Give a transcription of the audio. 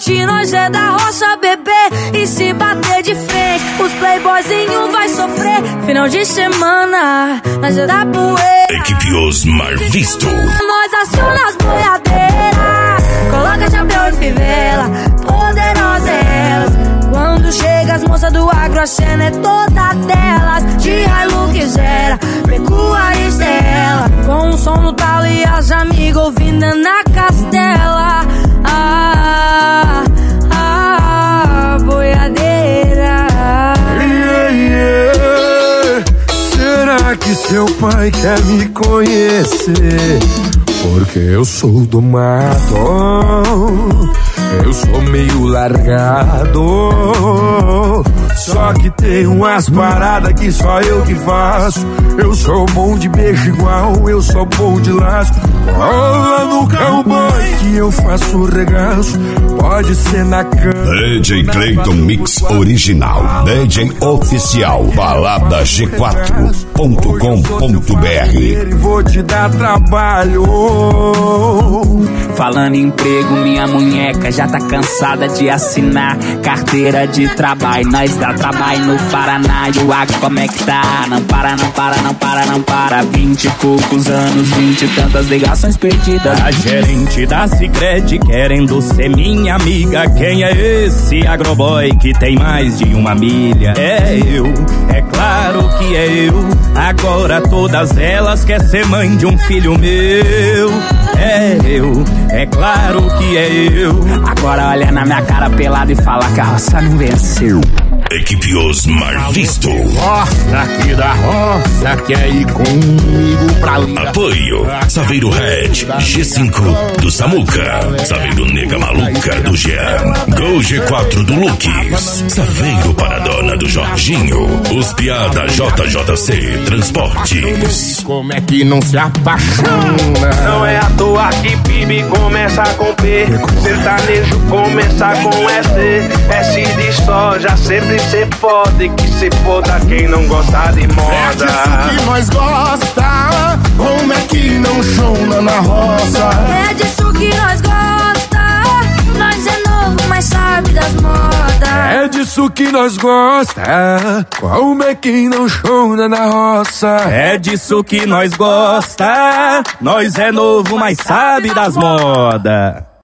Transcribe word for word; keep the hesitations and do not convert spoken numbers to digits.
noite nós é da roça, bebê. E se bater de frente, os playboyzinho vai sofrer. Final de semana, nós é da poeira. Equipe Osmar Visto. Nós aciona as boiadeiras, coloca chapéu e fivela, poderosa é elas. Quando chega as moças do agro, a cena é toda delas. De Hilux era, Pecua e Estela, com o som no talo e as amigas ouvindo na castela. Ah, ah, boiadeira. Yeah, yeah. Será que seu pai quer me conhecer? Porque eu sou do mato, eu sou meio largado. Só que tem umas paradas que só eu que faço. Eu sou bom de beijo igual, eu sou bom de laço. Rola no cowboy que eu faço regaço. Pode ser na cama. D J Clayton Mix Original, D J Oficial, balada g quatro ponto com ponto b r. Vou te dar trabalho. Falando em emprego, minha munheca já tá cansada de assinar carteira de trabalho. Nós dá trabalho no Paraná e o Acre como é que tá? Não para, não para, não para, não para. Vinte e poucos anos, vinte e tantas ligações perdidas. A gerente da Sicredi querendo ser minha amiga. Quem é esse agroboy que tem mais de uma milha? É eu, é claro que é eu. Agora todas elas querem ser mãe de um filho meu. É eu, é claro que é eu. Agora olha na minha cara pelada e fala que a roça não venceu. Equipe Osmar Visto. Roça aqui da roça, quer ir comigo pra linha. Apoio Saveiro Red, G cinco do Samuca, Saveiro Nega Maluca do Jean, Gol G quatro do Lucas, Saveiro para a dona do Jorginho, os piada J J C Transportes. Como é que não se apaixona? Não é à toa que P I B começa com P, sertanejo começa com S, S de soja, sempre cê pode, que se foda quem não gosta de moda. É disso que nós gosta, como é que não chona na roça? É disso que nós gosta, nós é novo, mas sabe das modas. É disso que nós gosta, como é que não chona na roça? É disso que nós gosta, nós é novo, mas sabe das modas.